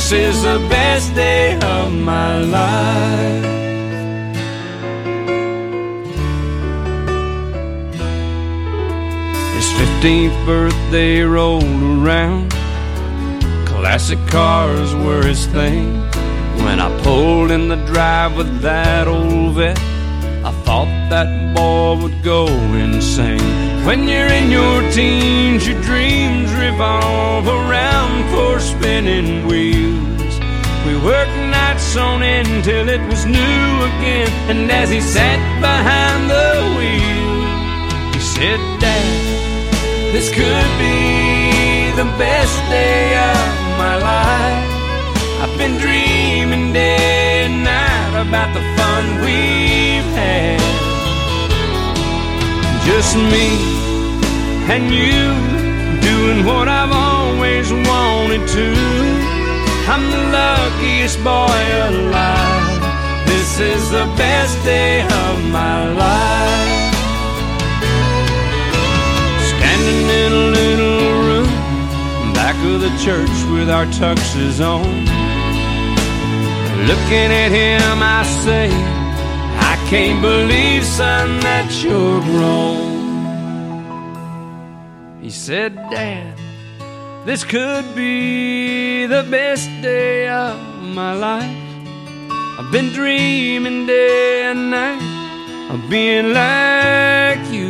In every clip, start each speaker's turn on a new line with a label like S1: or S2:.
S1: This is the best day of my life. His 15th birthday rolled around. Classic cars were his thing. When I pulled in the drive with that old vet, I thought that boy would go insane. When you're in your teens, your dreams revolve around four spinning wheels. We worked nights on end till it was new again. And as he sat behind the wheel, he said, Dad, this could be the best day of my life. I've been dreaming day and night about the fun we've had. Just me and you doing what I've always wanted to. I'm the luckiest boy alive. This is the best day of my life. Standing in a little room back of the church with our tuxes on, looking at him, I say, I can't believe, son, that you're grown. He said, Dad, this could be the best day of my life. I've been dreaming day and night of being like you.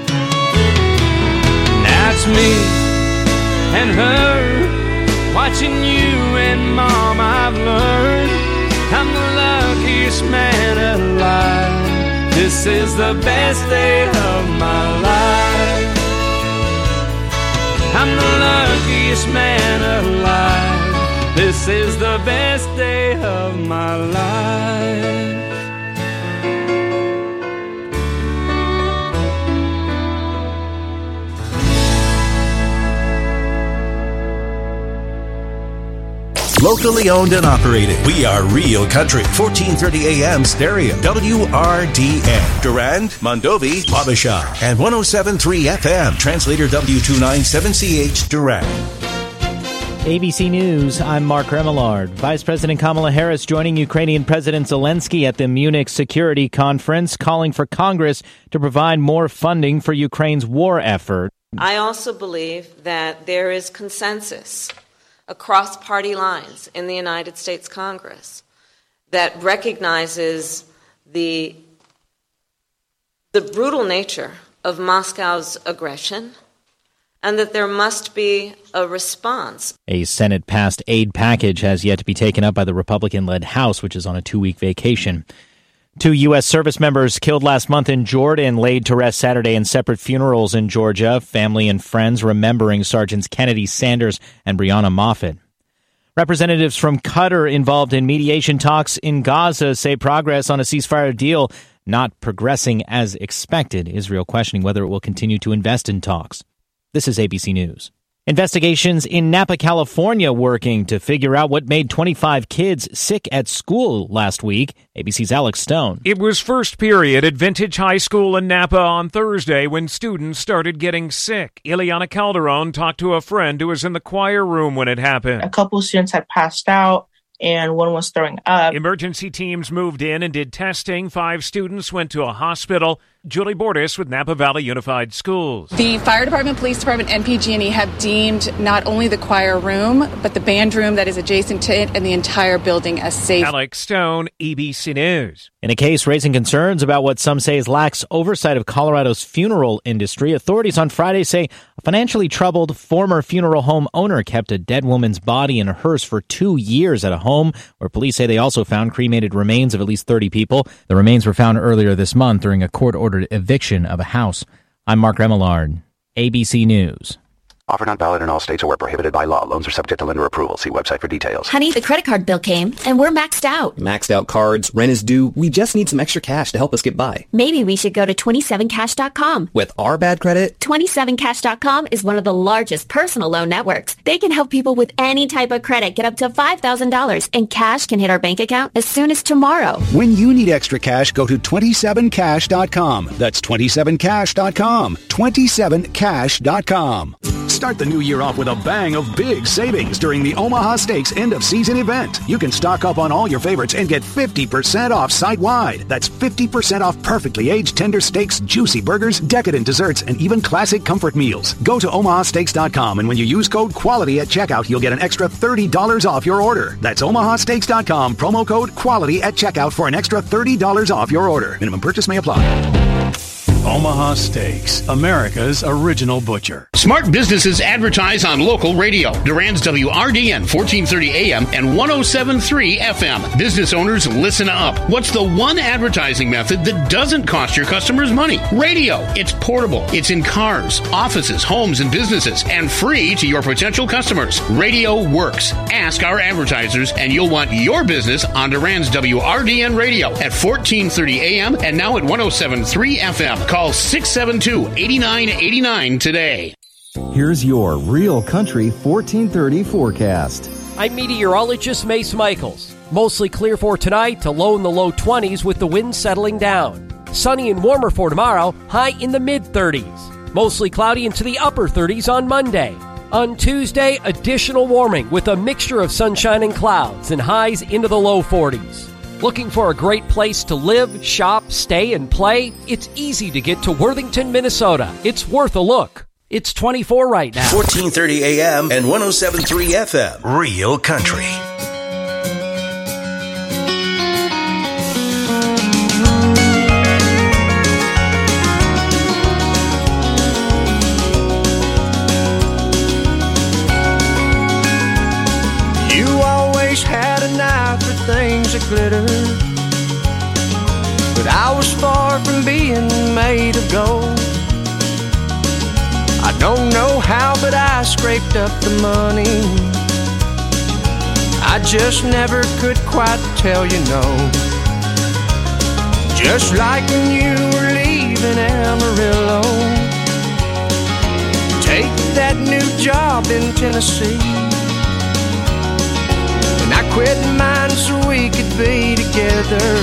S1: Now it's me and her, watching you and Mom, I've learned I'm the luckiest man alive. This is the best day of my life. I'm the luckiest man alive. This is the best day of my life.
S2: Locally owned and operated. We are Real Country. 1430 AM stereo. WRDN. Durand, Mondovi, Wabasha. And 107.3 FM. Translator W297CH Durand.
S3: ABC News, I'm Mark Remillard. Vice President Kamala Harris joining Ukrainian President Zelensky at the Munich Security Conference, calling for Congress to provide more funding for Ukraine's war effort.
S4: I also believe that there is consensus across party lines in the United States Congress that recognizes the brutal nature of Moscow's aggression and that there must be a response.
S3: A Senate-passed aid package has yet to be taken up by the Republican-led House, which is on a 2-week vacation. 2 U.S. service members killed last month in Jordan laid to rest Saturday in separate funerals in Georgia, family and friends remembering Sergeants Kennedy Sanders and Breonna Moffett. Representatives from Qatar involved in mediation talks in Gaza say progress on a ceasefire deal not progressing as expected. Israel questioning whether it will continue to invest in talks. This is ABC News. Investigations in Napa, California working to figure out what made 25 kids sick at school last week. ABC's Alex Stone.
S5: It was first period at Vintage High School in Napa on Thursday when students started getting sick. Ileana Calderon talked to a friend who was in the choir room when it happened.
S6: A couple of students had passed out, and one was throwing up.
S5: Emergency teams moved in and did testing. 5 students went to a hospital. Julie Bordas with Napa Valley Unified Schools.
S7: The fire department, police department, and PG&E have deemed not only the choir room, but the band room that is adjacent to it and the entire building as safe.
S5: Alex Stone, ABC News.
S3: In a case raising concerns about what some say is lax oversight of Colorado's funeral industry, authorities on Friday say a financially troubled former funeral home owner kept a dead woman's body in a hearse for 2 years at a home where police say they also found cremated remains of at least 30 people. The remains were found earlier this month during a court-ordered eviction of a house. I'm Mark Remillard, ABC News.
S8: Offer not valid in all states or where prohibited by law. Loans are subject to lender approval. See website for details.
S9: Honey, the credit card bill came, and we're maxed out.
S10: Maxed out cards, rent is due. We just need some extra cash to help us get by.
S9: Maybe we should go to 27cash.com.
S10: With our bad credit?
S9: 27cash.com is one of the largest personal loan networks. They can help people with any type of credit get up to $5,000, and cash can hit our bank account as soon as tomorrow.
S11: When you need extra cash, go to 27cash.com. That's 27cash.com. 27cash.com. Start the new year off with a bang of big savings during the Omaha Steaks end-of-season event. You can stock up on all your favorites and get 50% off site-wide. That's 50% off perfectly aged tender steaks, juicy burgers, decadent desserts, and even classic comfort meals. Go to omahasteaks.com, and when you use code QUALITY at checkout, you'll get an extra $30 off your order. That's omahasteaks.com, promo code QUALITY at checkout for an extra $30 off your order. Minimum purchase may apply.
S12: Omaha Steaks, America's original butcher.
S13: Smart businesses advertise on local radio. Durand's WRDN 1430 AM and 107.3 FM. Business owners, listen up. What's the one advertising method that doesn't cost your customers money? Radio. It's portable. It's in cars, offices, homes, and businesses, and free to your potential customers. Radio works. Ask our advertisers, and you'll want your business on Durand's WRDN radio at 1430 AM and now at 107.3 FM. Call 672-8989 today.
S14: Here's your Real Country 1430 forecast.
S15: I'm meteorologist Mace Michaels. Mostly clear for tonight to low in the low 20s with the wind settling down. Sunny and warmer for tomorrow, high in the mid-30s. Mostly cloudy into the upper 30s on Monday. On Tuesday, additional warming with a mixture of sunshine and clouds and highs into the low 40s. Looking for a great place to live, shop, stay, and play? It's easy to get to Worthington, Minnesota. It's worth a look. It's 24 right now.
S2: 1430 AM and 107.3 FM. Real Country.
S16: You always had an eye for things that glitter, but I was far from being made of gold. I don't know how, but I scraped up the money. I just never could quite tell you no. Just like when you were leaving Amarillo, take that new job in Tennessee, and I quit mine so we could be together.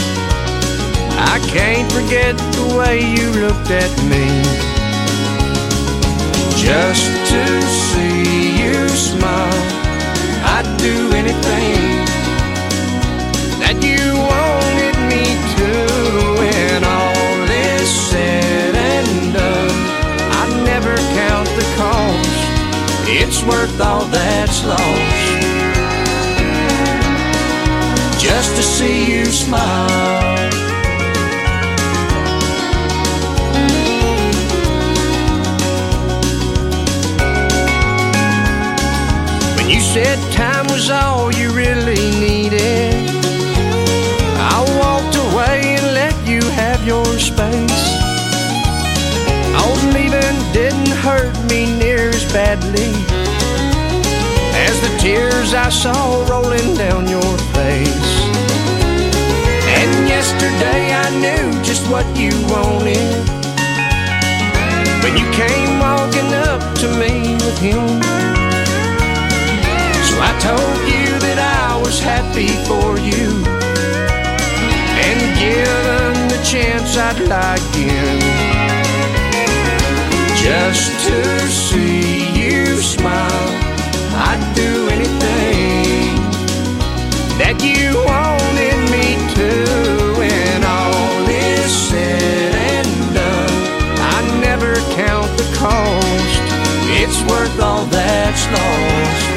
S16: I can't forget the way you looked at me. Just to see you smile, I'd do anything that you wanted me to. When all is said and done, I never count the cost. It's worth all that's lost, just to see you smile. You said time was all you really needed, I walked away and let you have your space. Old leaving didn't hurt me near as badly as the tears I saw rolling down your face. And yesterday I knew just what you wanted when you came walking up to me with him. I told you that I was happy for you, and given the chance I'd lie again, just to see you smile. I'd do anything that you wanted me to. When all is said and done, I never count the cost. It's worth all that's lost,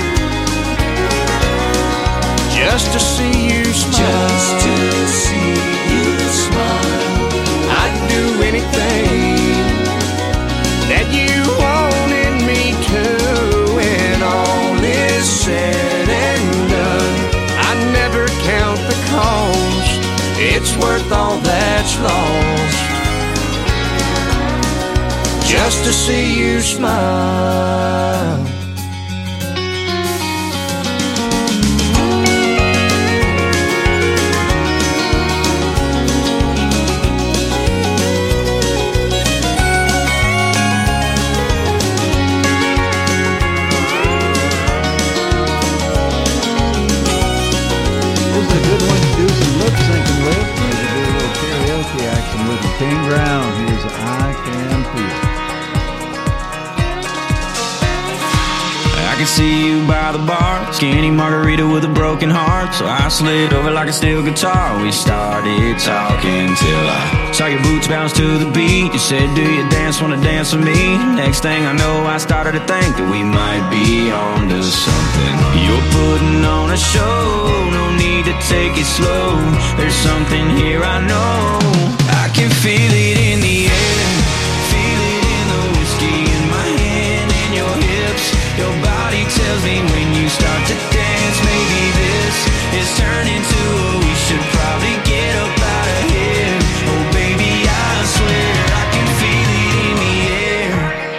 S16: just to see you smile. Just to see you smile. I'd do anything that you wanted me to. When all is said and done, I never count the cost. It's worth all that's lost, just to see you smile.
S17: Kane Brown, here's I Can Feel. see you by the bar, skinny margarita with a broken heart. So I slid over like a steel guitar. We started talking till I saw your boots bounce to the beat. You said, do you dance, wanna dance with me? Next thing I know, I started to think that we might be on to something. You're putting on a show, no need to take it slow. There's something here I know. I can feel it in the air, feel it in the whiskey in my hand and your hips. Your body tells me when you start to dance, maybe this is turning to a we should probably get up out of here. Oh baby, I swear I can feel it in the air.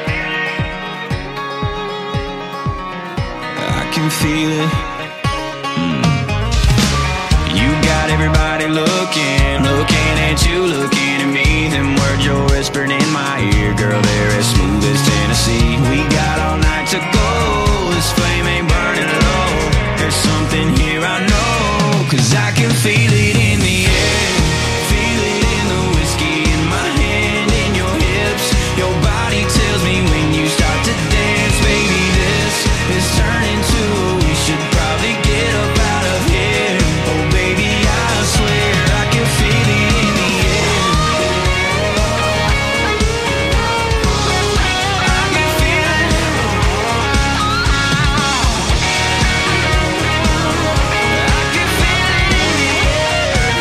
S17: I can feel it. You got everybody looking at you, looking at me. Them words you're whispering in my ear, girl, they're as smooth as Tennessee. We got all night to go, this flame ain't burning low. There's something here I know, 'cause I can feel it in the air, feel it in the whiskey in my hand and your hips. Your body tells me when you start to dance, baby, this is turning to a we should probably get up out of here. Oh baby, I swear I can feel it in the air. I can feel it. I can feel it in the air.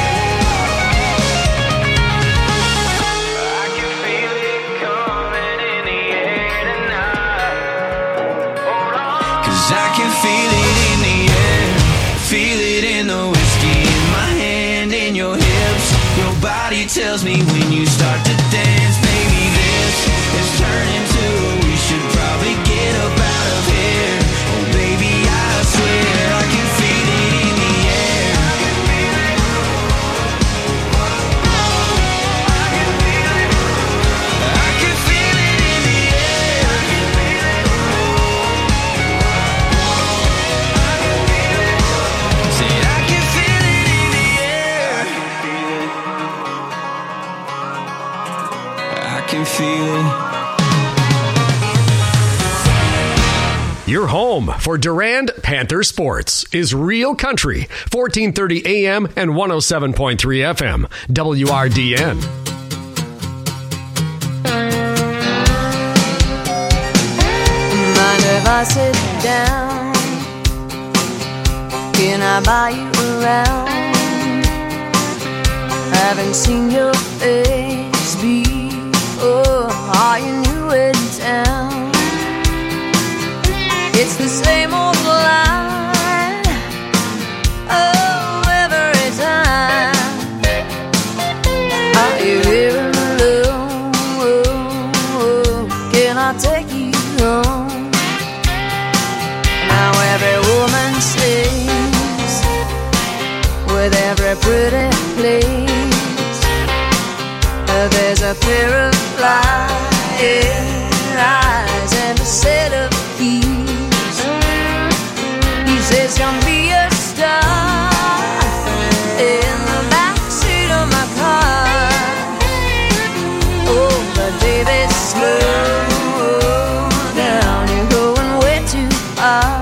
S17: I can feel it coming in the air tonight. Hold on. 'Cause I can feel it in the air, feel it in the whiskey in my hand and your hips. Your body tells me when you start to dance, baby, this is turning to we should probably get up out of here. Oh baby, I swear I can feel it in the air. I can feel it. I can feel it in the air. Say I can feel it in the air. I can feel it.
S18: Your home for Durand Panther Sports is Real Country, 1430 AM and 107.3 FM, WRDN.
S19: Mind if I sit down? Can I buy you around? Haven't seen your face before. Are you new in town? It's the same old line, oh, every time. Are you here alone? Can I take you home? Now every woman sings with every pretty place. There's a pair of flying eyes and a set of keys. He says, "Come be a star in the backseat of my car." Oh, but baby, slow down, you're going way too far.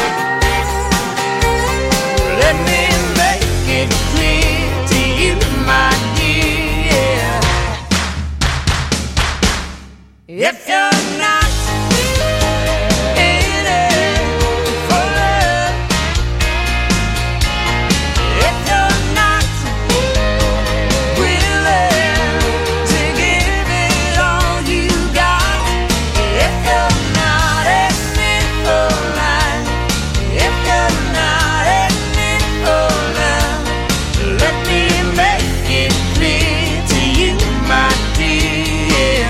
S19: Let me make it clear to you, my dear. If you're not in it for love, if you're not willing to give it all you got, if you're not in it for life, if you're not in it for love, let me make it clear to you, my dear.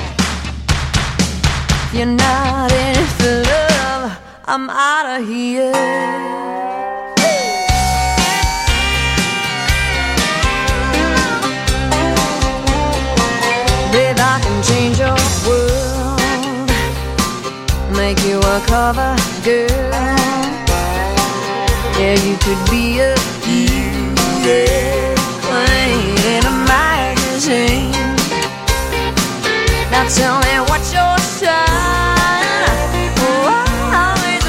S19: If you're not in it for love, I'm out of here. Babe, I can change your world, make you a cover girl. Yeah, you could be a queen in a magazine. Now tell me what's your style? Oh,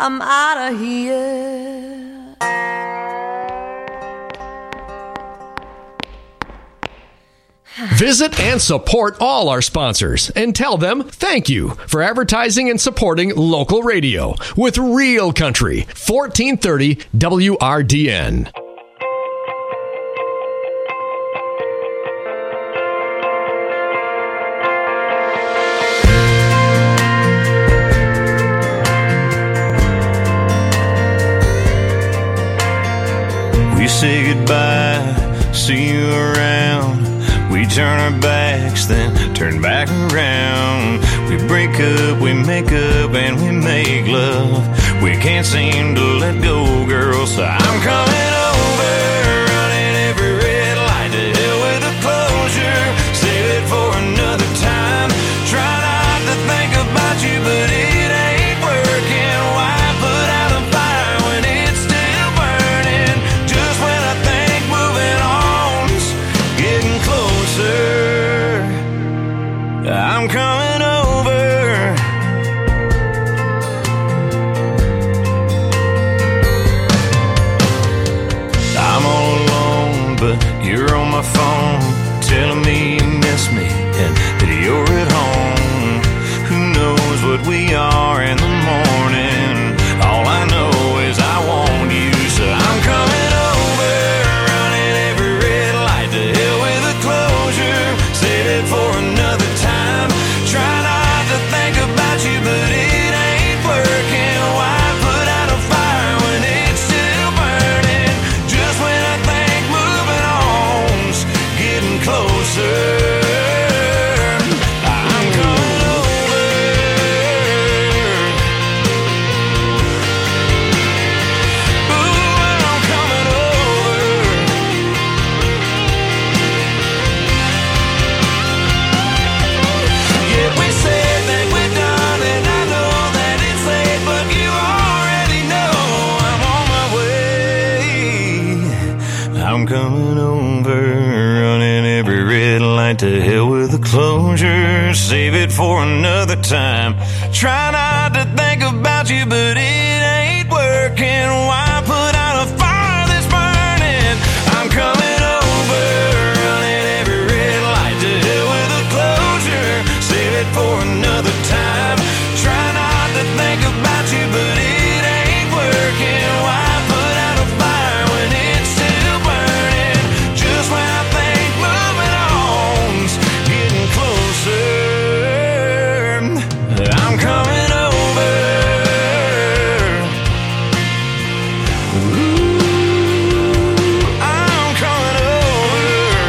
S19: I'm out of here.
S18: Visit and support all our sponsors and tell them thank you for advertising and supporting local radio with Real Country, 1430 WRDN.
S17: We say goodbye, see you around. We turn our backs, then turn back around. We break up, we make up, and we make love. We can't seem to let go, girl, so I'm coming over, running every red light. To hell with the closure, save it for another time. Try not to think about you, but it ain't working. Why put out a fire when it's still burning? Just when I think moving on's getting closer, I'm coming over. I'm all alone, but you're on my phone, telling me you miss me and that you're at home. Who knows what we are in the morning? All I know is I want you, so I'm coming over, running every red light. To hell with the closure, save it for another time. Try not to think about you, but it ain't working. Why put out a fire when it's still burning? Just when I think moving on's getting closer, I'm coming over. Ooh, I'm coming over. Yeah, we said that we're done, and I know that it's late, but you already know I'm on my way. I'm coming over, running every red light. To hell with the closure, save it for another time. Try not to think about you, but it ain't working. Why put out a fire that's burning? I'm coming over, running every red light. To hell with the closure, save it for another time. Try not to think about you, but it ain't working. Why put out a fire when it's still burning? Just when I think moving on's getting closer, I'm coming over. Ooh, I'm coming over.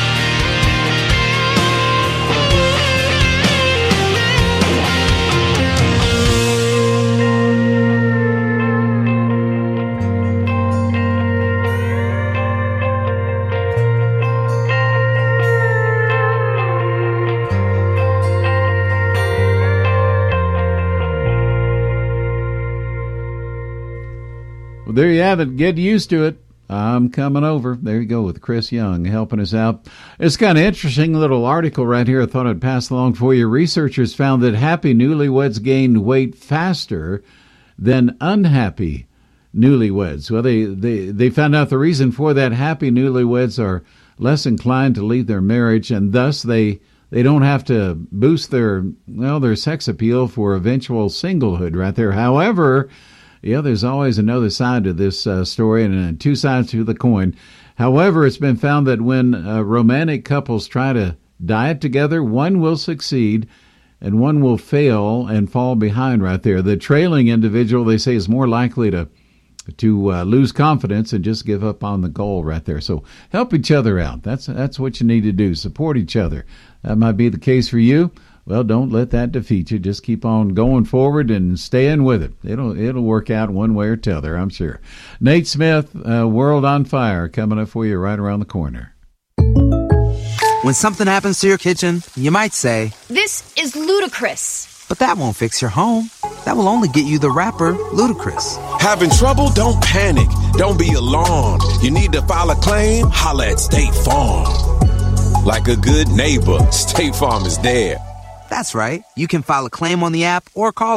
S20: Well, there you have it. Get used to it. I'm coming over. There you go with Chris Young helping us out. It's kind of interesting little article right here I thought I'd pass along for you. Researchers found that happy newlyweds gained weight faster than unhappy newlyweds. Well, they found out the reason for that. Happy newlyweds are less inclined to leave their marriage, and thus they don't have to boost their sex appeal for eventual singlehood right there. However, yeah, there's always another side to this story, and two sides to the coin. However, it's been found that when romantic couples try to diet together, one will succeed and one will fail and fall behind right there. The trailing individual, they say, is more likely to lose confidence and just give up on the goal right there. So help each other out. That's what you need to do. Support each other. That might be the case for you. Well, don't let that defeat you. Just keep on going forward and staying with it. It'll work out one way or t'other, I'm sure. Nate Smith, World on Fire, coming up for you right around the corner.
S21: When something happens to your kitchen, you might say,
S22: "This is ludicrous."
S21: But that won't fix your home. That will only get you the rapper, Ludacris.
S23: Having trouble? Don't panic. Don't be alarmed. You need to file a claim? Holla at State Farm. Like a good neighbor, State Farm is there.
S21: That's right. You can file a claim on the app or call us.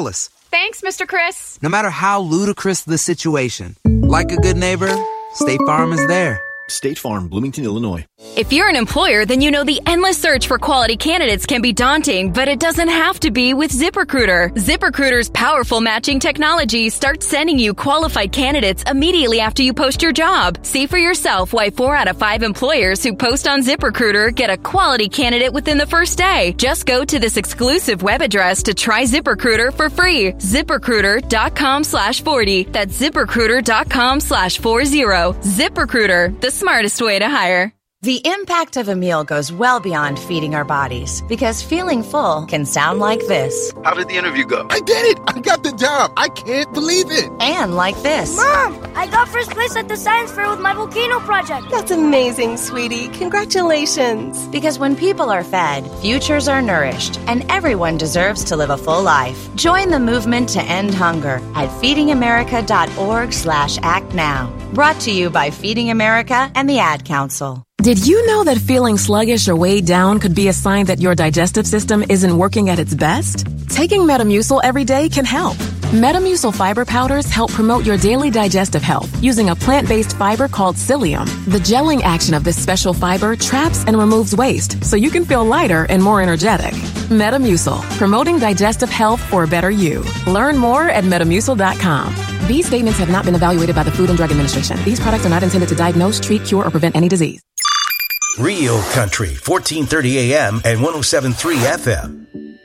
S1: Thanks, Mr. Chris.
S21: No matter how ludicrous the situation, like a good neighbor, State Farm is there.
S4: State Farm, Bloomington, Illinois.
S22: If you're an employer, then you know the endless search for quality candidates can be daunting, but it doesn't have to be with ZipRecruiter. ZipRecruiter's powerful matching technology starts sending you qualified candidates immediately after you post your job. See for yourself why 4 out of 5 employers who post on ZipRecruiter get a quality candidate within the first day. Just go to this exclusive web address to try ZipRecruiter for free. ZipRecruiter.com/40. That's ZipRecruiter.com/40. ZipRecruiter, the smartest way to hire.
S6: The impact of a meal goes well beyond feeding our bodies, because feeling full can sound like this.
S24: How did the interview go? I did it! I got the job! I can't believe it!
S6: And like this.
S25: Mom, I got first place at the science fair with my volcano project.
S26: That's amazing, sweetie. Congratulations.
S6: Because when people are fed, futures are nourished, and everyone deserves to live a full life. Join the movement to end hunger at feedingamerica.org/act now. Brought to you by Feeding America and the Ad Council.
S27: Did you know that feeling sluggish or weighed down could be a sign that your digestive system isn't working at its best? Taking Metamucil every day can help. Metamucil fiber powders help promote your daily digestive health using a plant-based fiber called psyllium. The gelling action of this special fiber traps and removes waste so you can feel lighter and more energetic. Metamucil, promoting digestive health for a better you. Learn more at Metamucil.com. These statements have not been evaluated by the Food and Drug Administration. These products are not intended to diagnose, treat, cure, or prevent any disease.
S2: Real Country, 1430 AM and 107.3 FM.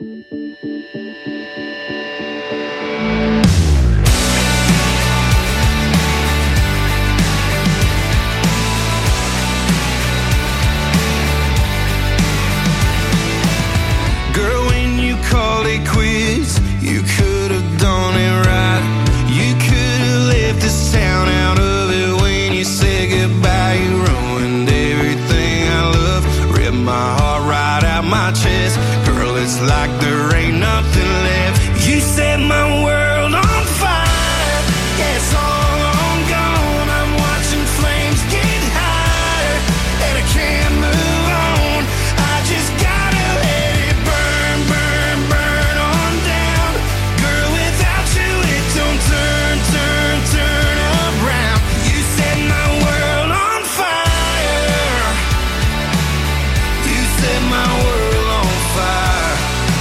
S16: Girl, when you called it quits, you could have done it right. You could have left this town out of it when you said goodbye. You ruined everything I love, ripped my heart right out my chest. Girl, it's like there ain't nothing left. You set my world on fire. Yeah, it's all on gone. I'm watching flames get higher, and I can't move on. I just gotta let it burn, burn, burn on down. Girl, without you it don't turn, turn, turn around. You set my world on fire. You set my world on fire.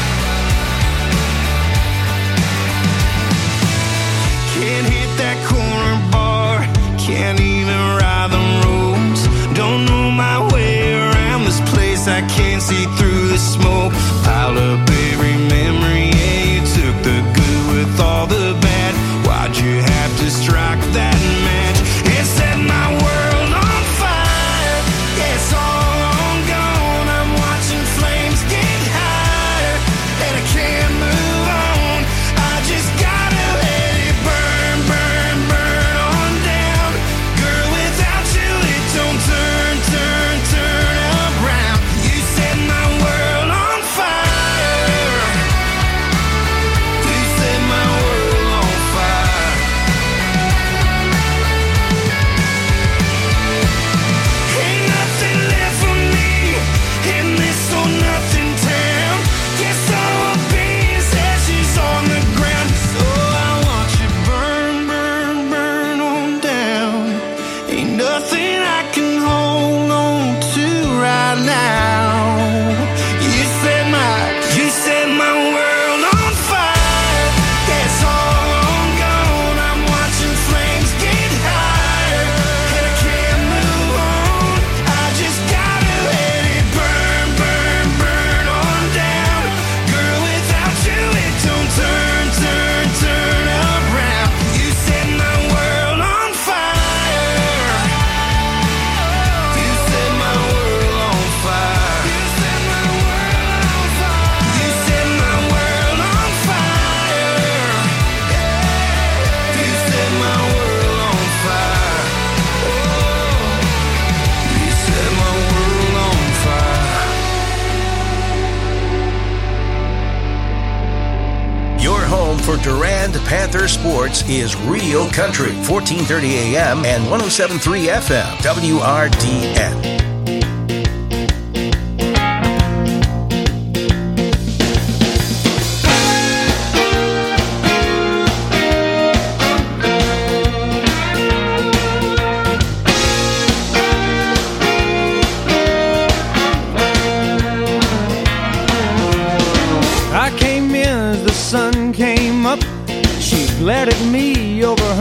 S16: Can't hit that corner bar, can't even ride the roads. Don't know my way around this place, I can't see through the smoke. Piled up every memory, yeah, you took the good with all the bad. Why'd you have to strike that match? It set my world on fire. Yeah, it's all on gone. I'm watching flames get higher, and I can't move on. I just gotta let it burn, burn, burn on down. Girl, without you it don't turn, turn, turn around. You set my world on fire. You set my world on fire. Ain't nothing left for me in this or nothing town. Guess all I'll be is ashes on the ground. So I want you burn, burn, burn on down. Ain't nothing I can hold on to right now. You set my world on fire. Yeah, it's all on gone. I'm watching flames get higher, and I can't move on. I just gotta let it burn, burn, burn on down. Girl, without you it don't turn, turn, turn around. You set my world on fire. You set my world on fire. You set my world on fire. You set my world on fire. You set my world on fire. You set my world on fire.
S2: Your home for Durand Panther sports is Real Country, 1430 AM and 107.3 FM, WRDN.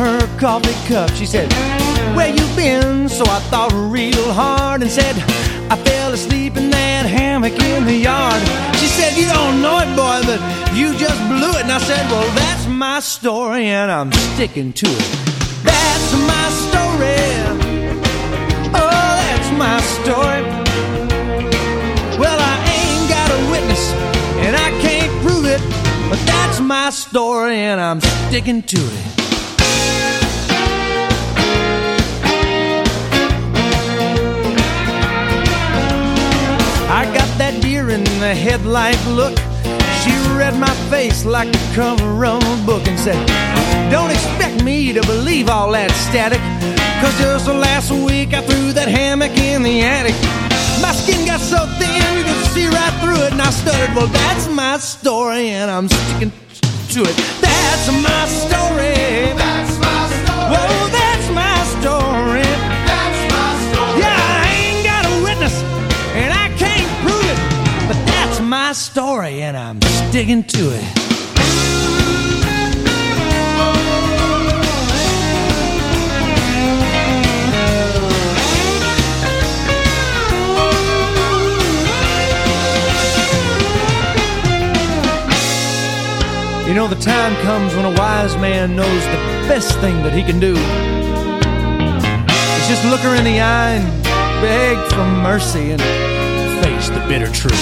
S16: her coffee cup. She said, where you been? So I thought real hard and said, I fell asleep in that hammock in the yard. She said, you don't know it, boy, but you just blew it. And I said, well, that's my story and I'm sticking to it. That's my story. Oh, that's my story. Well, I ain't got a witness and I can't prove it, but that's my story and I'm sticking to it. I got that deer in the headlight look. She read my face like the cover of a book and said, don't expect me to believe all that static, 'cause just last week I threw that hammock in the attic. My skin got so thin you could see right through it, and I stuttered, well, that's my story and I'm sticking to it. That's my story. That's my story. Whoa, that's my story. That's my story. Yeah, I ain't got a witness and I can't prove it, but that's my story and I'm sticking to it. You know, the time comes when a wise man knows the best thing that he can do is just look her in the eye and beg for mercy and face the bitter truth.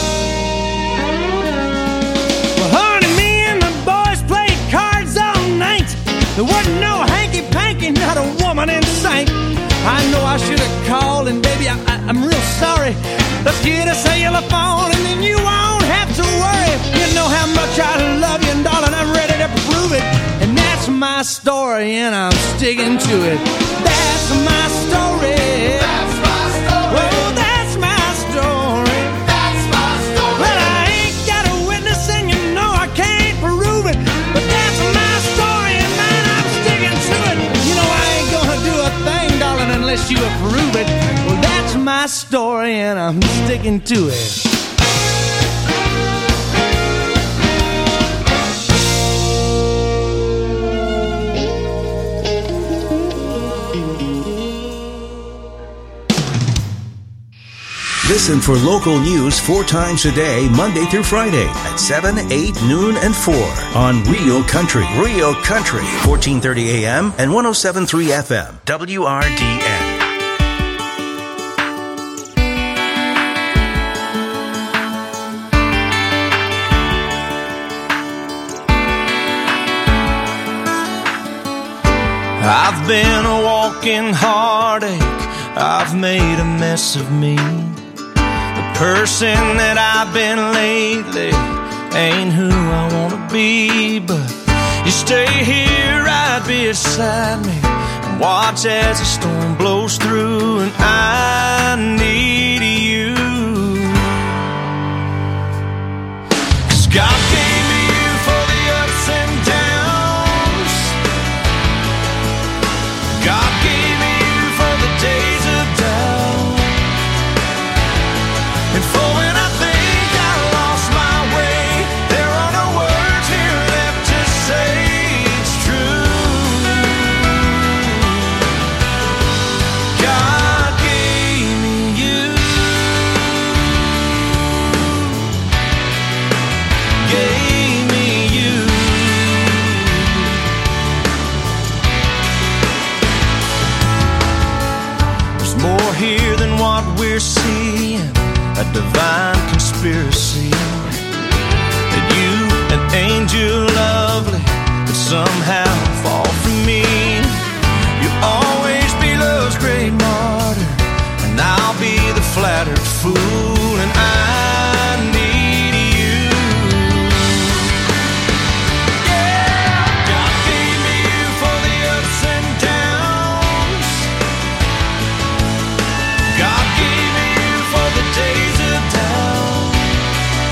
S16: Well, honey, me and the boys played cards all night. There wasn't no hanky-panky, not a woman in sight. I know I should have called, and baby, I'm real sorry. Let's get a cellular phone and then you won't have to worry. You know how much I love you, and darling, I'm ready to prove it. And that's my story and I'm sticking to it. That's my story. That's my story. Well, that's my story. That's my story. Well, I ain't got a witness and you know I can't prove it, but that's my story and man, I'm sticking to it. You know I ain't gonna do a thing, darling, unless you approve it. Well, that's my story and I'm sticking to it.
S2: Listen for local news 4 times a day, Monday through Friday at 7, 8, noon, and 4 on Real Country. Real Country, 1430 AM and 107.3 FM, WRDN.
S16: I've been a walking heartache. I've made a mess of me. The person that I've been lately ain't who I wanna be. But you stay here right beside me and watch as the storm blows through. And I need you, 'cause God gave me you for the ups and downs. God gave me you for the days of doubt, and for when I think I lost my way, there are no words here left to say it's true. God gave me you, gave me you. There's more here than what we're seeing, a divine conspiracy, that you, an angel lovely, could somehow fall from me. You'll always be love's great martyr, and I'll be the flattered fool, and I need you. Yeah, God gave me you for the ups and downs. God gave me you for the days of doubt,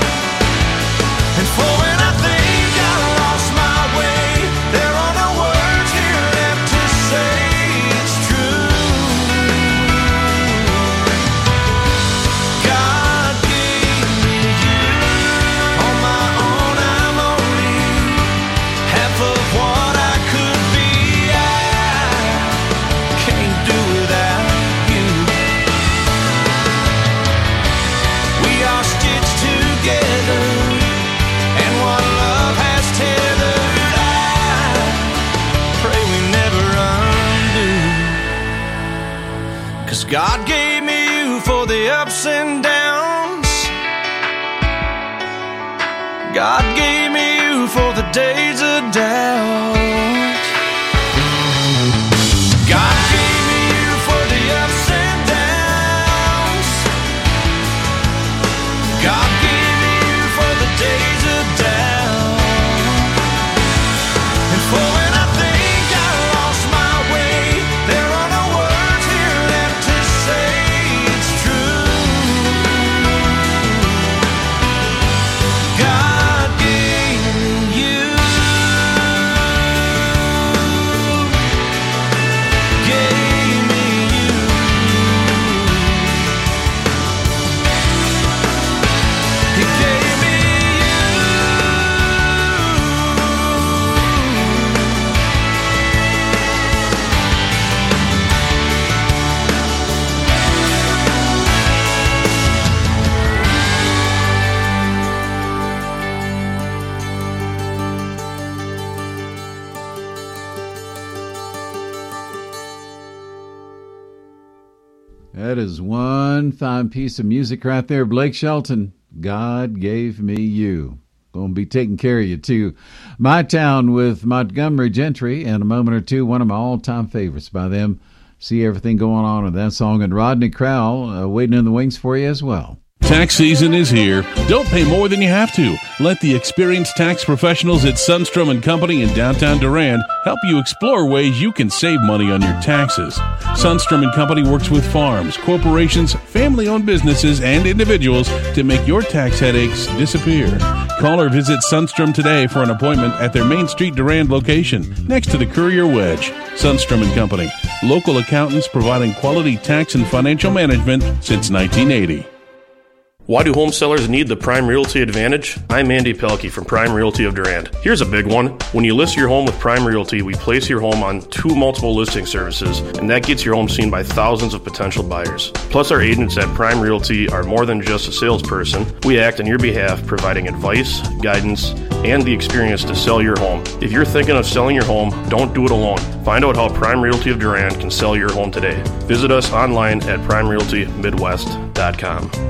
S16: and for when I think I lost my way, there are no words 'cause God gave me you for the ups and downs. God gave me you for the days of doubt. God gave me you for the ups and downs. God gave me you for the days of doubt. And for when I think I lost my way, there are no words here left to say it's true. God gave me you. Gave me you. He gave me
S20: That is one fine piece of music right there. Blake Shelton, God Gave Me You. Going to be taking care of you, too. My Town with Montgomery Gentry. In a moment or two, one of my all-time favorites by them. See everything going on with that song. And Rodney Crowell waiting in the wings for you as well.
S1: Tax season is here. Don't pay more than you have to. Let the experienced tax professionals at Sundstrom & Company in downtown Durand help you explore ways you can save money on your taxes. Sundstrom & Company works with farms, corporations, family-owned businesses, and individuals to make your tax headaches disappear. Call or visit Sundstrom today for an appointment at their Main Street Durand location next to the Courier Wedge. Sundstrom & Company, local accountants providing quality tax and financial management since 1980.
S3: Why do home sellers need the Prime Realty Advantage? I'm Andy Pelkey from Prime Realty of Durand. Here's a big one. When you list your home with Prime Realty, we place your home on 2 multiple listing services, and that gets your home seen by thousands of potential buyers. Plus, our agents at Prime Realty are more than just a salesperson. We act on your behalf, providing advice, guidance, and the experience to sell your home. If you're thinking of selling your home, don't do it alone. Find out how Prime Realty of Durand can sell your home today. Visit us online at primerealtymidwest.com.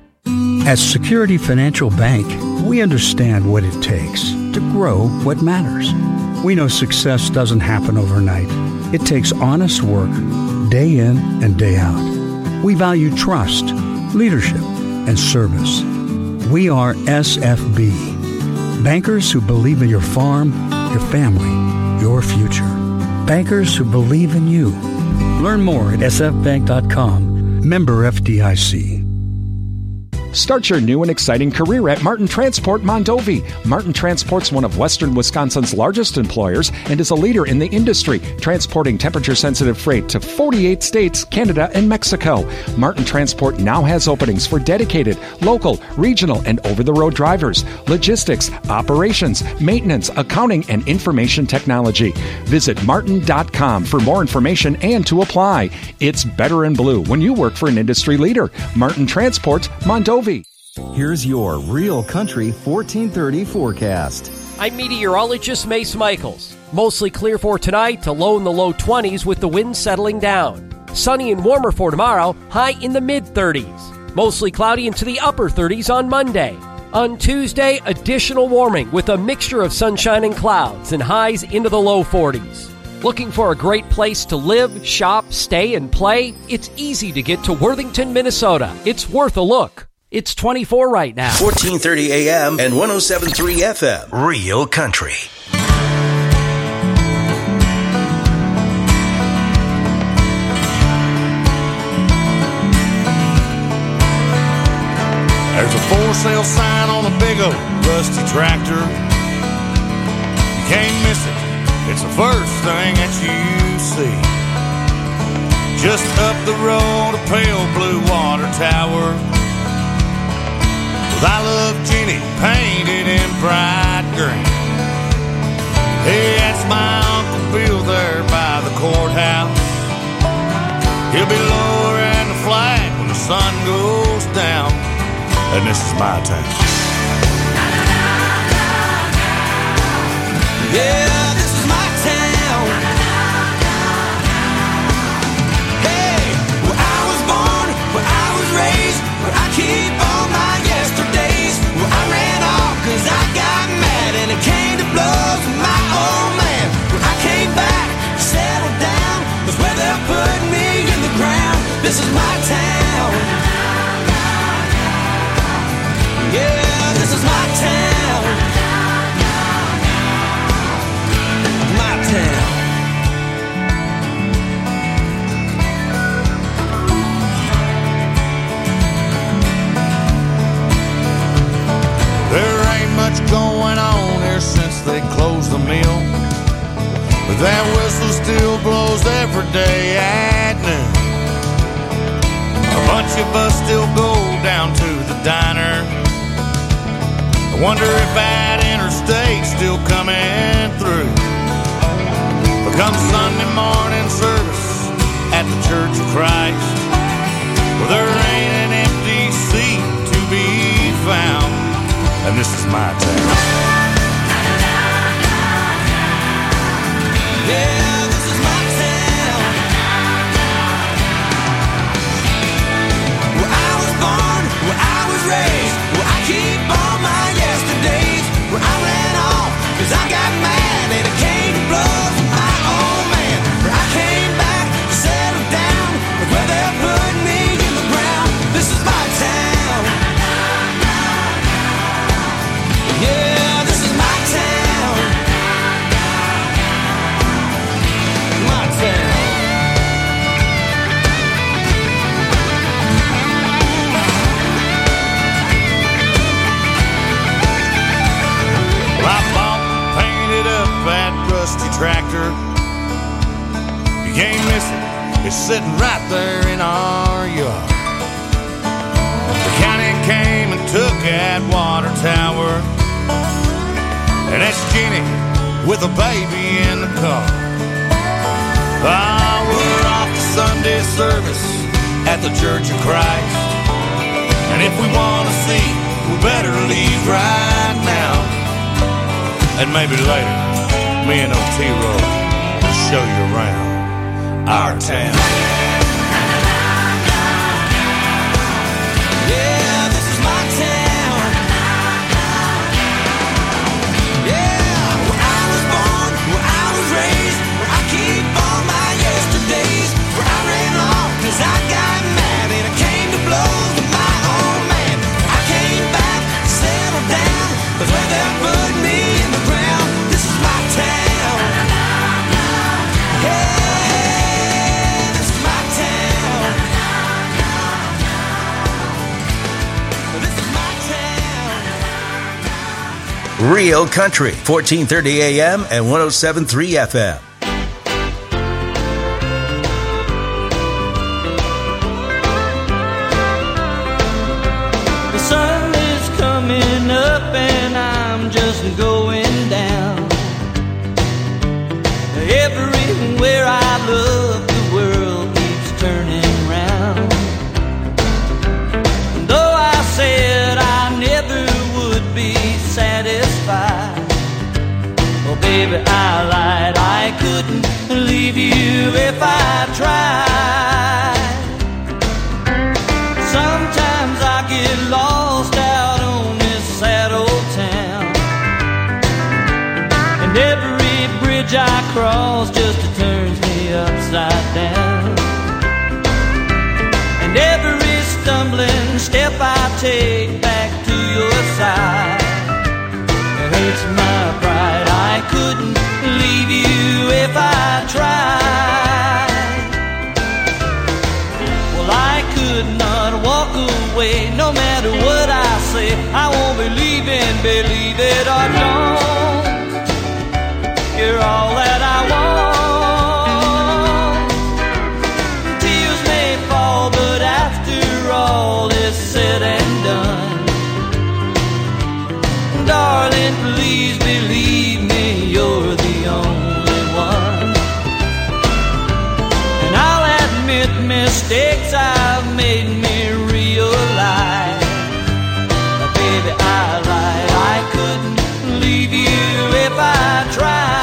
S5: At Security Financial Bank, we understand what it takes to grow what matters. We know success doesn't happen overnight. It takes honest work, day in and day out. We value trust, leadership, and service. We are SFB, bankers who believe in your farm, your family, your future. Bankers who believe in you. Learn more at sfbank.com. Member FDIC.
S7: Start your new and exciting career at Martin Transport Mondovi. Martin Transport's one of Western Wisconsin's largest employers and is a leader in the industry, transporting temperature-sensitive freight to 48 states, Canada, and Mexico. Martin Transport now has openings for dedicated, local, regional, and over-the-road drivers, logistics, operations, maintenance, accounting, and information technology. Visit martin.com for more information and to apply. It's better in blue when you work for an industry leader. Martin Transport Mondovi.
S14: Here's your Real Country 1430 forecast.
S15: I'm meteorologist Mace Michaels. Mostly clear for tonight to low in the low 20s with the wind settling down. Sunny and warmer for tomorrow, high in the mid-30s. Mostly cloudy into the upper 30s on Monday. On Tuesday, additional warming with a mixture of sunshine and clouds and highs into the low 40s. Looking for a great place to live, shop, stay, and play? It's easy to get to Worthington, Minnesota. It's worth a look. It's 24 right now.
S2: 1430 AM and 107.3 FM. Real Country.
S16: There's a for sale sign on a big old rusty tractor. You can't miss it. It's the first thing that you see. Just up the road, a pale blue water tower with I Love Jenny painted in bright green. Hey, that's my Uncle Bill there by the courthouse. He'll be lowering the flag when the sun goes down. And this is my town. Yeah, this is my town. Hey, well, I this is my town. Yeah, this is my town. My town. There ain't much going on here since they closed the mill, but that whistle still blows every day at noon. A bunch of us still go down to the diner. I wonder if that interstate's still coming through. But come Sunday morning service at the Church of Christ, well, there ain't an empty seat to be found. And this is my town. Yeah, this is my town. Where I was born, where I was raised, where I keep all my yesterdays, where I ran off, cause I got mad and it came to blows with my old man. Where I came back to settle down, where they put me in the ground. This is my town. Yeah, this is my town. My town. Well, I bought and painted up that rusty tractor. You can't miss it. It's sitting right there in our yard. The county came and took that water tower, and that's Jenny with a baby in the car. Ah, we're off to Sunday service at the Church of Christ, and if we want to see, we better leave right now. And maybe later, me and O-T-Row will show you around our town. Yeah, this is my town. Yeah, where I was born, where I was raised, where I keep all my yesterdays, where I ran off cause I got mad and it came to blows with my old man. I came back, settled down, but where they put me in the ground. This is my town. Yeah, this is my town. This is my town.
S2: Real Country, 1430 AM and 107.3 FM.
S16: The sun is coming up and I'm just going down. Everywhere I look, the world keeps turning round. And though I said I never would be satisfied, oh baby, I lied. I couldn't leave you if I tried. Sometimes I get lost out on this sad old town, and every bridge I cross just turns me upside down. And every stumbling step I take back to your side, it hurts my pride. I couldn't leave you if I tried. Well, I could not walk away no matter what I say. I won't be leaving, believe it or don't. You're all that I want. Tears may fall, but after all is said and done, darling, please believe me, you're the only one. And I'll admit mistakes I've made me realize. Baby, I lied. I couldn't leave you if I tried.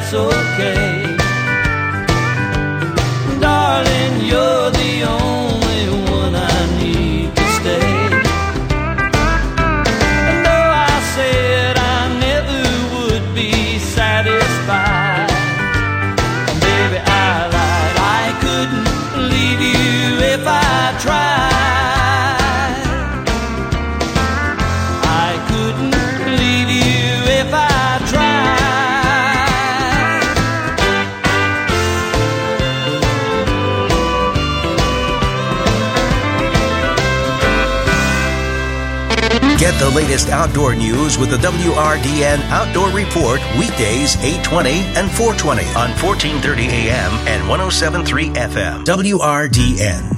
S8: that's okay. Darling, you're the only one I need to stay. And though I said I never would be satisfied, baby, I lied. I couldn't leave you if I tried. I couldn't leave you if I tried.
S2: Get the latest outdoor news with the WRDN Outdoor Report weekdays 8:20 and 4:20 on 1430 AM and 107.3 FM. WRDN.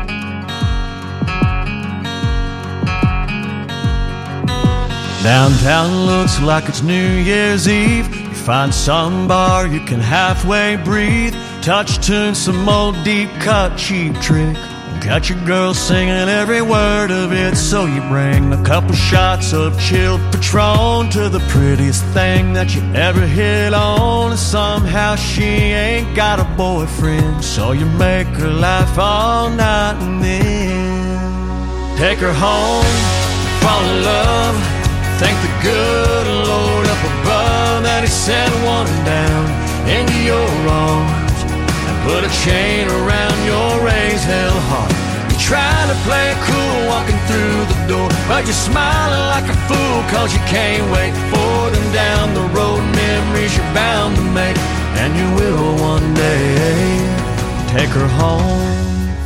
S9: Downtown looks like it's New Year's Eve. You find some bar you can halfway breathe. Touch tune, some old deep cut cheap trick. Got your girl singing every word of it, so you bring a couple shots of chilled Patron to the prettiest thing that you ever hit on. And somehow she ain't got a boyfriend, so you make her laugh all night and then take her home, fall in love. Thank the good Lord up above that He sent one down into your arms and put a chain around your raised hell heart. You're trying to play it cool walking through the door, but you're smiling like a fool cause you can't wait for them down the road. Memories you're bound to make, and you will one day take her home.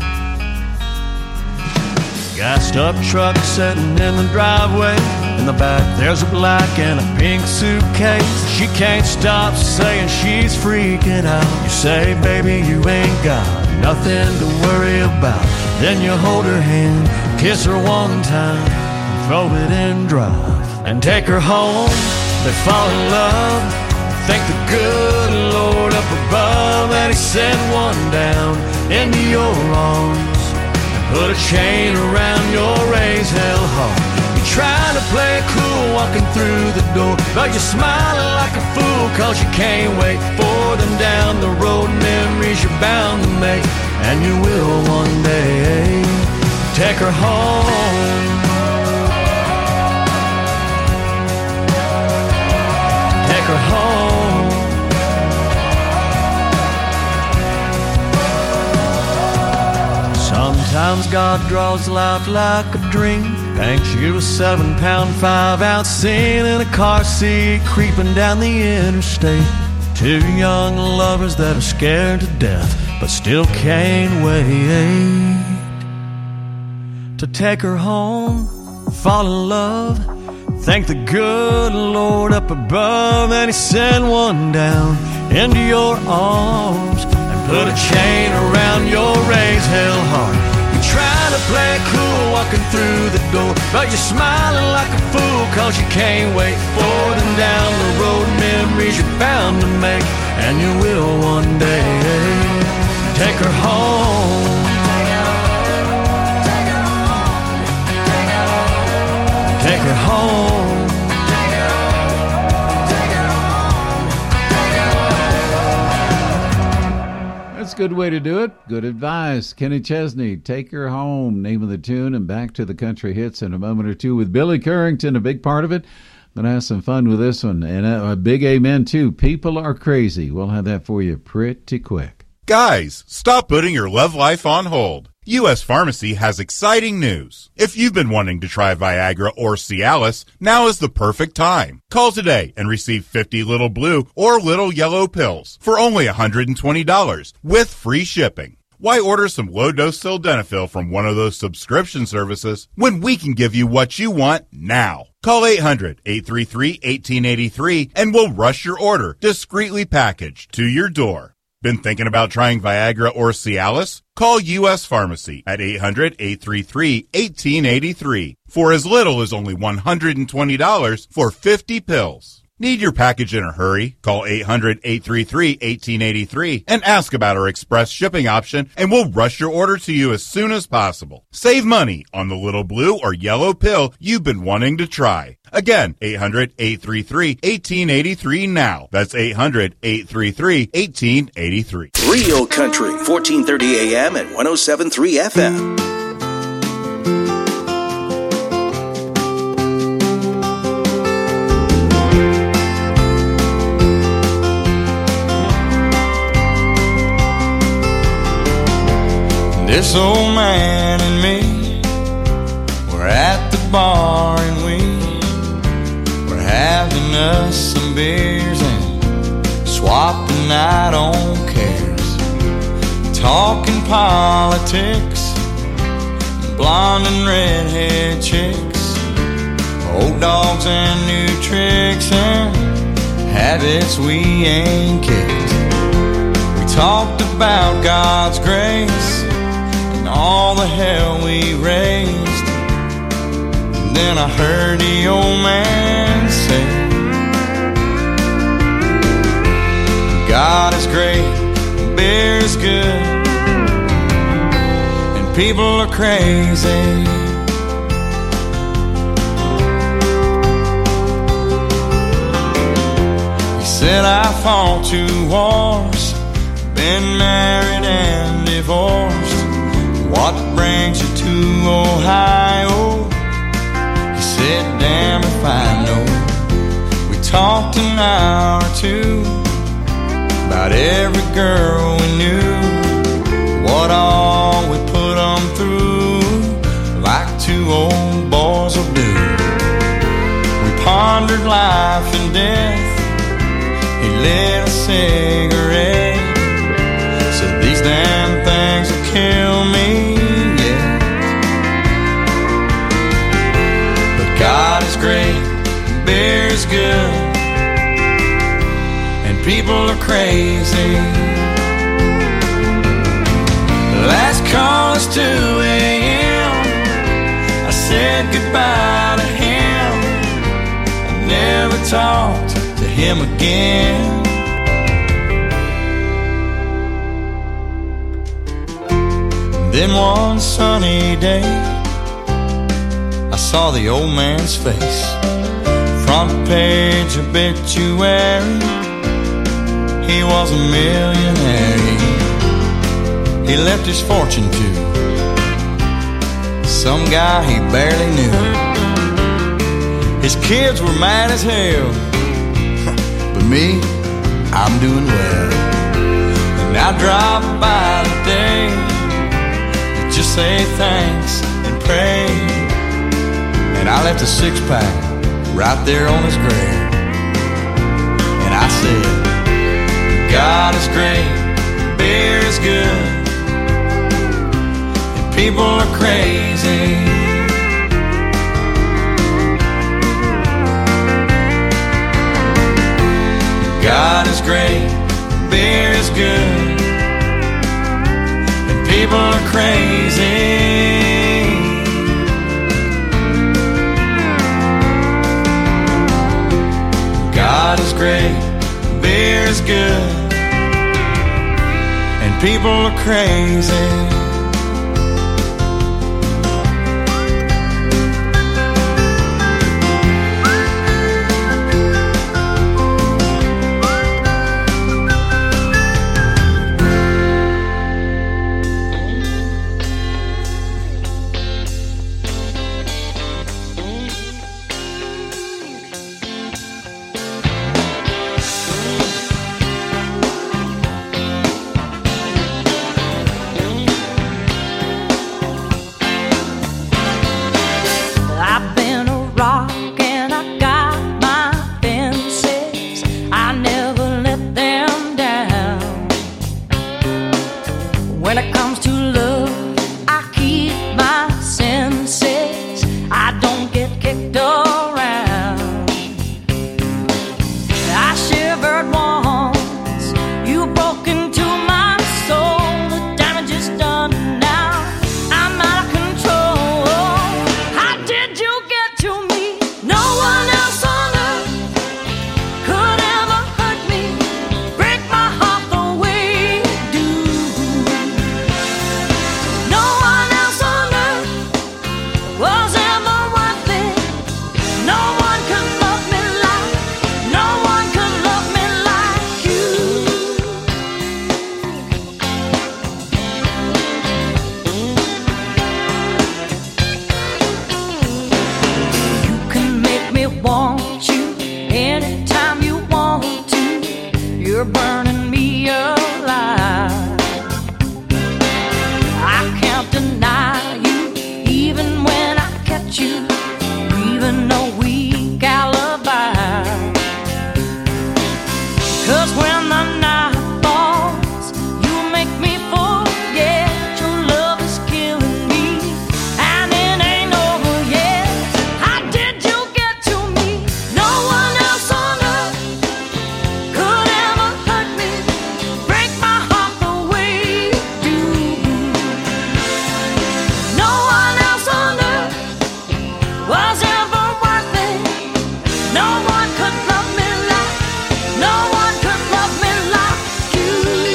S9: Gassed up truck sitting in the driveway. In the back there's a black and a pink suitcase. She can't stop saying she's freaking out. You say, baby, you ain't got nothing to worry about. Then you hold her hand, kiss her one time, throw it in drive, and take her home. They fall in love. Thank the good Lord up above that He sent one down into your arms and put a chain around your raised hell heart. You're trying to play it cool walking through the door, but you're smiling like a fool cause you can't wait for them down the road. Memories you're bound to make, and you will one day take her home. Take her home. Sometimes God draws life like a dream, paints you a 7-pound 5-ounce scene in a car seat creeping down the interstate. Two young lovers that are scared to death but still can't wait to take her home, fall in love. Thank the good Lord up above that He sent one down into your arms and put a chain around your raised hell heart. You're trying to play it cool walking through the door, but you're smiling like a fool cause you can't wait for them down the road. Memories you're bound to make, and you will one day take her home. Take her home.
S20: That's a good way to do it. Good advice. Kenny Chesney, Take Her Home, name of the tune, and back to the country hits in a moment or two with Billy Currington, a big part of it. Going to have some fun with this one. And a big amen, too. People are crazy. We'll have that for you pretty quick.
S10: Guys, stop putting your love life on hold. U.S. Pharmacy has exciting news. If you've been wanting to try Viagra or Cialis, now is the perfect time. Call today and receive 50 little blue or little yellow pills for only $120 with free shipping. Why order some low-dose sildenafil from one of those subscription services when we can give you what you want now? Call 800-833-1883 and we'll rush your order, discreetly packaged, to your door. Been thinking about trying Viagra or Cialis? Call U.S. Pharmacy at 800-833-1883 for as little as only $120 for 50 pills. Need your package in a hurry? Call 800-833-1883 and ask about our express shipping option, and we'll rush your order to you as soon as possible. Save money on the little blue or yellow pill you've been wanting to try. Again, 800-833-1883 now. That's 800-833-1883.
S2: Real Country, 1430 AM and 107.3 FM.
S9: This old man and me were at the bar and we were having us some beers and swapping out on cares, talking politics, blonde and redhead chicks, old dogs and new tricks and habits we ain't kicked. We talked about God's grace, all the hell we raised. And then I heard the old man say, God is great, beer is good, and people are crazy. He said I fought 2 wars, been married and divorced. What brings you to Ohio? He said, damn if I know. We talked an hour or 2 about every girl we knew, what all we put them through, like 2 old boys will do. We pondered life and death. He lit a cigarette, said these damn things will kill me. God is great, beer is good, and people are crazy. Last call is 2 a.m. I said goodbye to him. I never talked to him again. Then one sunny day I saw the old man's face, front page obituary. He was a millionaire. He left his fortune to some guy he barely knew. His kids were mad as hell, but me, I'm doing well. And I drop by today to just say thanks and pray. And I left a 6-pack right there on his grave. And I said, God is great, beer is good, and people are crazy. God is great, beer is good, and people are crazy. God is great, beer is good, and people are crazy.
S8: you're burning me alive. I can't deny you, even when I catch you, even a weak alibi. 'Cause when the night falls, you make me forget your love is killing me, and it ain't over yet. How did you get to me? No one else on earth could ever hurt me, break my heart the way you do. No one else on earth was ever worth it. No one could love me like, no one could love me like you.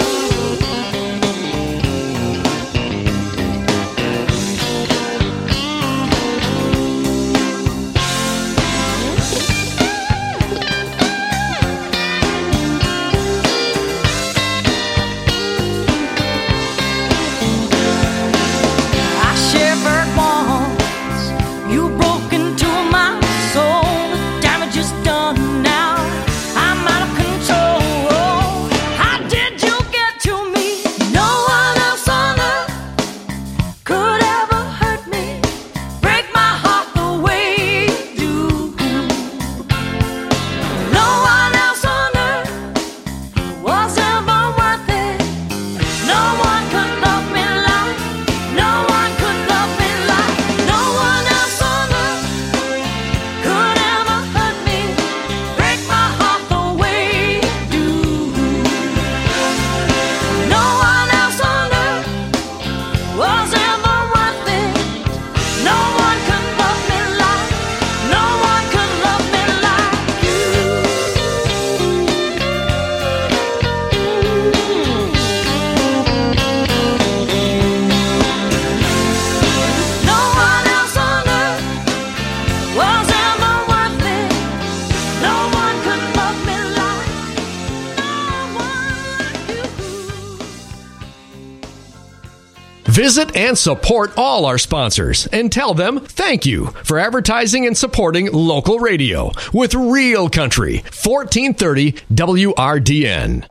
S8: I shivered once, you broke into my soul. The damage is done now, I'm out of control. How did you get to me? No one else on earth could ever hurt me, break my heart the way you do. No one else on earth was ever worth it. No one could love me like, no one could love me like, no one else on earth could ever hurt me, break my heart the way you do. No one else on earth was ever worth it. No one could love me like, no one could love me like you. No one else on earth was ever worth it. No one could love me like,
S11: Visit and support all our sponsors and tell them thank you for advertising and supporting local radio with Real Country 1430 WRDN.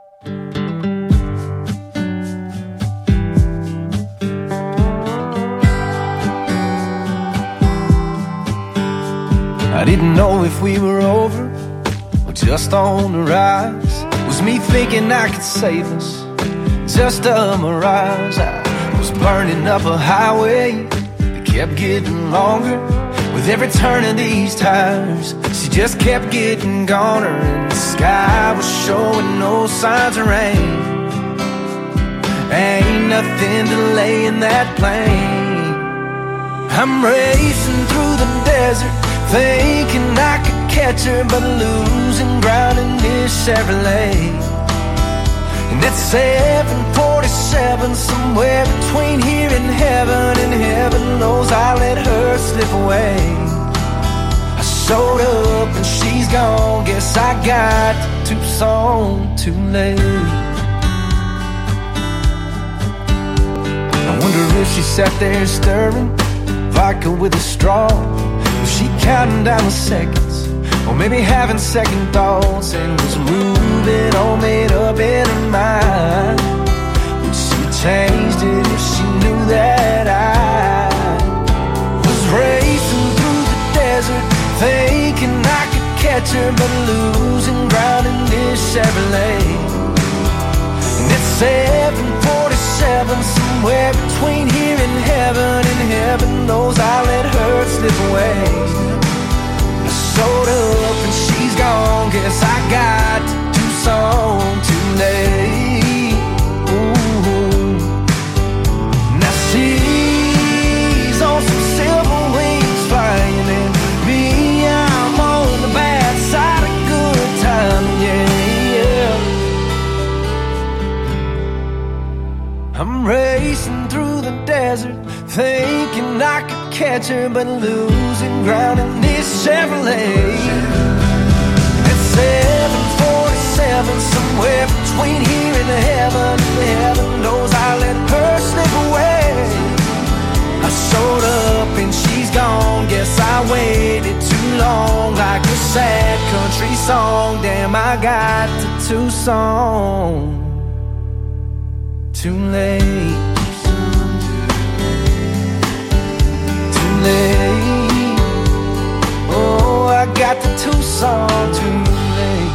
S12: I didn't know if we were over or just on the rise. Was me thinking I could save us just a mirage? I was burning up a highway that kept getting longer with every turn of these tires. She just kept getting goner, and the sky was showing no signs of rain. Ain't nothing delaying that plane. I'm racing through the desert, thinking I could catch her, but losing ground in this Chevrolet. And it's 747, somewhere between here and heaven knows I let her slip away. I showed up and she's gone, guess I got to Tucson too late. I wonder if she sat there stirring vodka with a straw. Was she counting down the seconds, or maybe having second thoughts, and was moving all made up in her mind? Would she have changed it if she knew that I was racing through the desert, thinking I could catch her, but losing ground in this Chevrolet? And it's 747, somewhere between here and heaven knows I let her slip away. I showed up and she's gone, guess I got to Tucson too late. Ooh. Now she's on some silver wings flying, and me, I'm on the bad side of good time, yeah. I'm racing through the desert, thinking I could catch her, but losing ground in this Chevrolet. It's 747, somewhere between here and heaven knows I let her slip away. I showed up and she's gone, guess I waited too long, like a sad country song. Damn, I got to Tucson. Too late. Too late. Oh, I got to Tucson too late.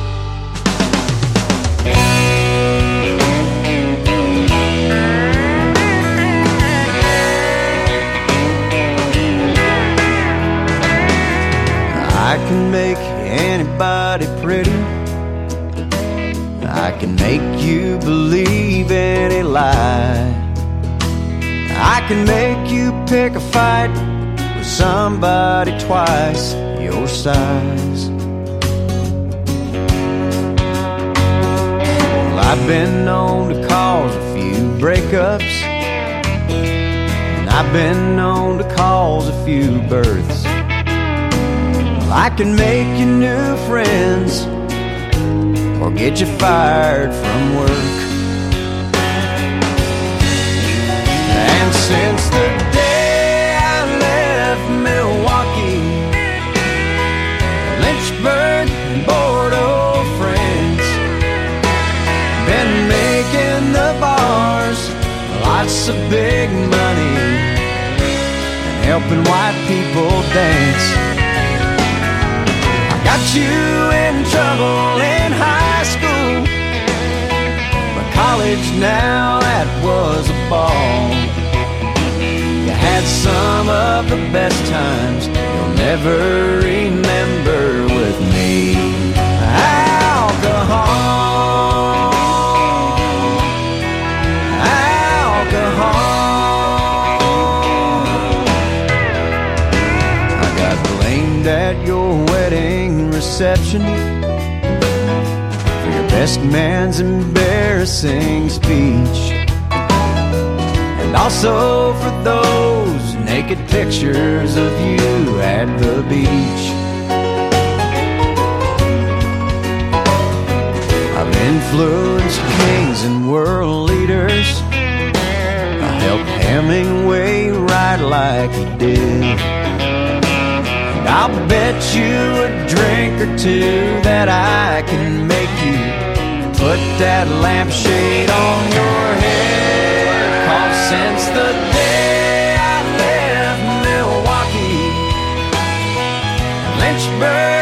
S16: I can make anybody pretty. I can make you believe any lie. I can make you pick a fight with somebody twice your size. Well, I've been known to cause a few breakups, and I've been known to cause a few births. I can make you new friends or get you fired from work. And since the day I left Milwaukee, Lynchburg and Bordeaux, France, been making the bars lots of big money and helping white people dance. Got you in trouble in high school, but college now, that was a ball. You had some of the best times you'll never remember with me. Alcohol, alcohol. I got blamed at your wedding reception for your best man's embarrassing speech, and also for those naked pictures of you at the beach. I've influenced kings and world leaders. I helped Hemingway write like he did. I'll bet you a drink or two that I can make you put that lampshade on your head. 'Cause since the day I left Milwaukee, Lynchburg